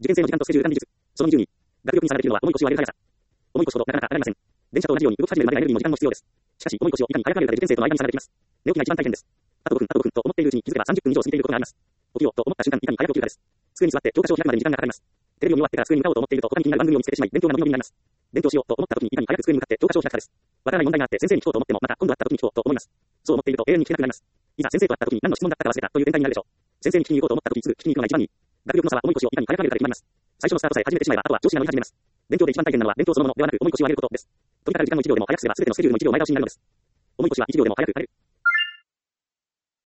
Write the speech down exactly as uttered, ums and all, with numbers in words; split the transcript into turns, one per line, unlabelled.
受験生の時間とスケジュール管理術。そのにじゅうに。学力に差ができるのは重い腰を上げるからさ。重い腰ほどなかなか上がりません。電車と同じように動き始めるまでがエネルギーも時間も必要です。しかし、重い腰をいかに早く上げるかで受験生との間に差ができます。寝起きが一番大変です。あとごふん、あとごふんと思っているうちに気づけばさんじゅっぷん以上過ぎていることがあります。起きようと思った瞬間いかに早く起きるかです。机に座って教科書を開くまでに時間がかかります。テレビを見終わってから机に向かおうと思っていると他に気になる番組を見つけてしまい勉強が伸び伸びになります。勉強しようと思った時にいかに早く机に向かって教科書を開くかです。わからない問題があって先生に聞こうと思ってもまた今度会った時に聞こうと思います。そう思っていると永遠に聞けなくなります。いざ先生と会った時に何の質問だったか忘れたという展開になるでしょう。先生に聞きに行こうと思った時にすぐ聞きに行くのが一番いい。学力の差は重い腰をいかに早く上げるかで決まります。最初のスタートさえ始めてしまえばあとは調子が乗り始めます。勉強で一番大変なのは勉強そのものではなく重い腰を上げることです。飛びかかる時間のいちびょうでも早くすれば全てのスケジュールのいちびょう前倒しになるのです。重い腰はいちびょうでも早く上げる。